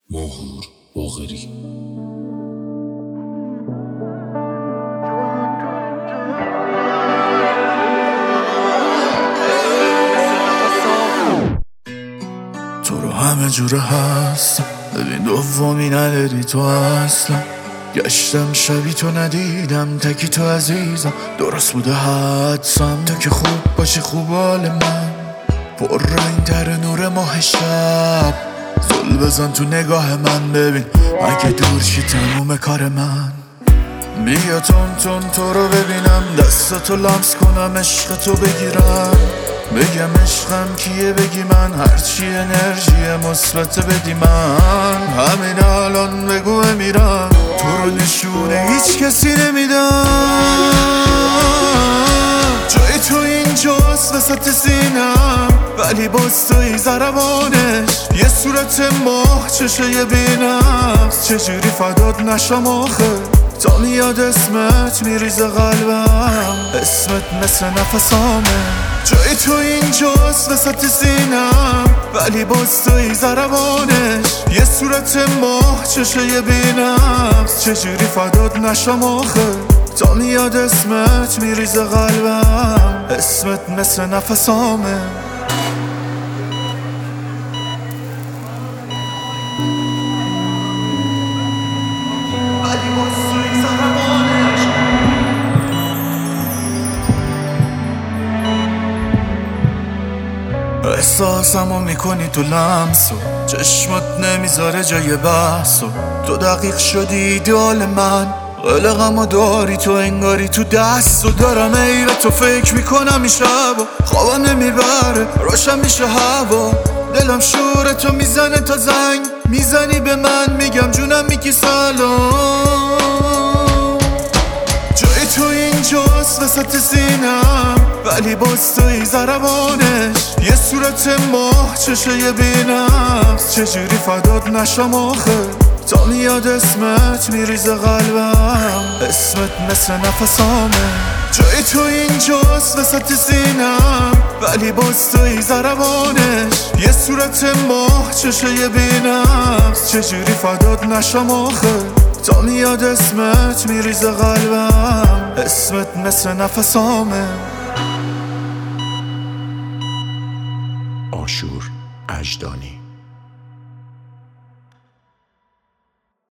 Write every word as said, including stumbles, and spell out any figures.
ماهور باقری. تو رو همه جوره هستم، ببین دومی نداری تو اصلا. گشتم شبی تو ندیدم، تکی تو عزیزم، درست بوده حدسم. تو که خوب باشی خوب حال من، پر رنگ تر نور ماه شب. زل بزن تو نگاه من، ببین اگه دور شی تموم کار من. بیا تون تون تو رو ببینم، دستاتو لمس کنم، عشق تو بگیرم. بگم عشقم کیه بگی من، هرچی انرژی مثبت بدی من. همین الان بگو میرم، تو رو نشونه هیچ کسی نمیدم. جای تو اینجاست وسط سینم، ولی باز توی ضربانش. یه صورت ماه چشه یه بینفس، چجوری فدات نشم آخه. تا میاد اسمت میریزه قلبم، اسمت مثل نفسامه. جای تو اینجاست وسط سینم، ولی باز توی ضربانش. یه صورت ماه چشه یه بینفس، چجوری فدات نشم آخه. تا میاد اسمت میریزه قلبم، اسمت مثل نفسامه. ولی باز توی ضربانش. احساسمو میکنی تو لمسو، چشمات نمیذاره جای بحثو. تو دقیق شدی ایدئال من، قلقمو داری تو انگاری تو دستو. دارم ای به تو فکر میکنم این شبا، خوابم نمیبره روشن میشه هوا. دلم شور تو میزنه تا زنگ میزنی به من، میگم جونم میگی سلام. جای تو اینجاست وسط سینم، ولی باز توی ضربانش. یه صورت ماه چشه یه بینفس، چجوری فدات نشم آخه. تا میاد اسمت میریزه قلبم، اسمت مثل نفسامه. جای تو اینجاست وسط سینم، ولی باز توی ضربانش. یه صورت ماه چشه یه بینفس، چجوری فدات نشم آخه. تا میاد اسمت میریزه قلبم، اسمت مثل نفسامه. آشور اجدانی.